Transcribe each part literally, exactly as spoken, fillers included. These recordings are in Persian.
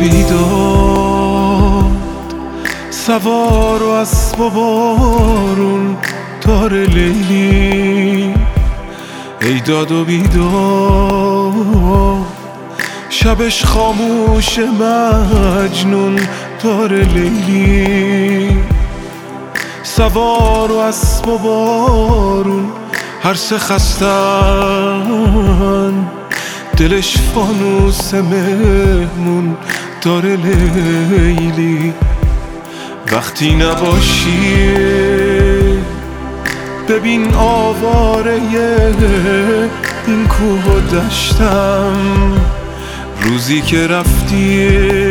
بیداد، سوار و اسب و بارون تار لیلی. ای داد و بیداد، شبش خاموش مجنون تار لیلی. سوار و اسب و بارون هر سه خستن، دلش فانوس مهمون دار لیلی. وقتی نباشی ببین آواره این کوه و دشتم. روزی که رفتی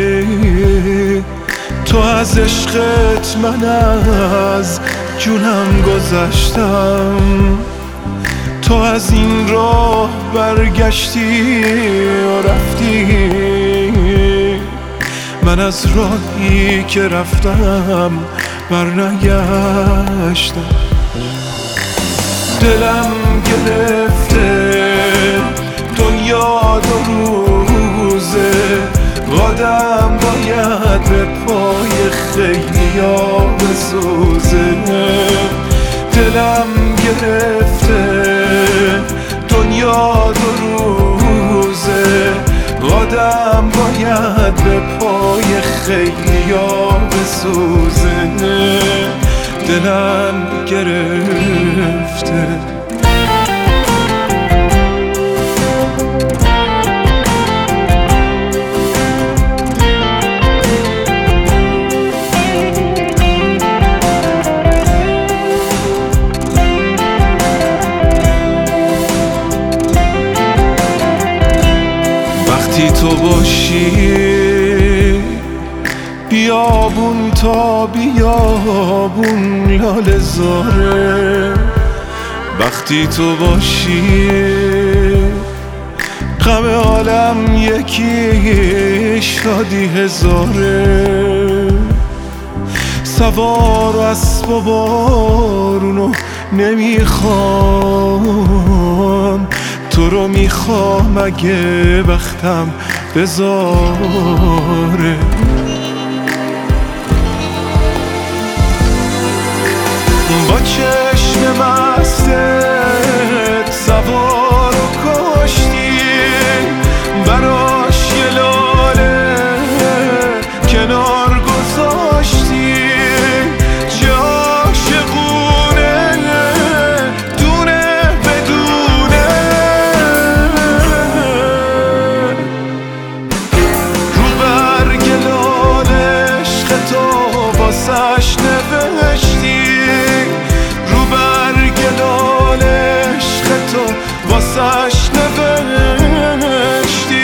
تو از عشقت من از جونم گذشتم. تو از این راه برگشتی و رفتی، من از راهی که رفتم برنگشتم. دلم گرفته دنیا دو روزه، آدم باید به پای خیلیا بسوزه. دلم گرفته دنیا دو روزه، آدم باید به پای خیلیا بسوزه. دلم گرفته وقتی تو باشی بیابون تا بیابون لاله زاره. وقتی تو باشی غم عالم یکی شادی هزاره. سوار و اسب و بارونو نمیخوام، تو رو میخوام اگه وقتم بذاره. با چشم مستت سوار و کشتی، براش یه لاله کنار گذاشتی. چه عاشقونه دونه بدونه، رو برگ لاله عشق تو واسش نوشتی. واسش نوشتی.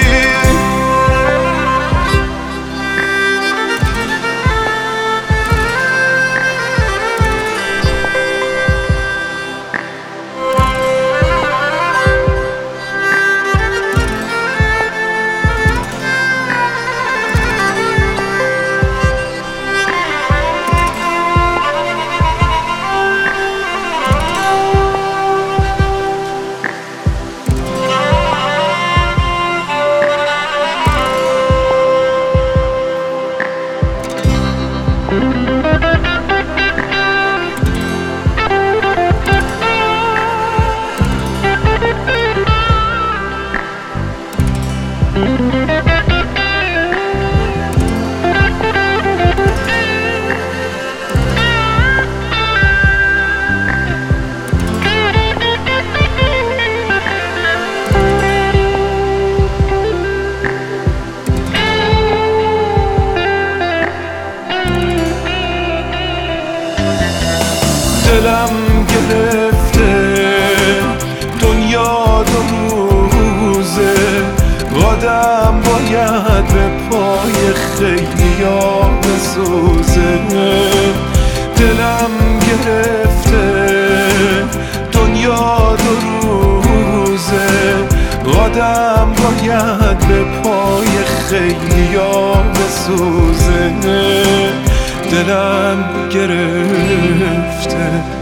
دلم گرفته دنیا دو روزه، آدم باید به پای خیلیا بسوزه. دلم گرفته دنیا دو روزه، آدم باید به پای خیلیا بسوزه. دلم گرفته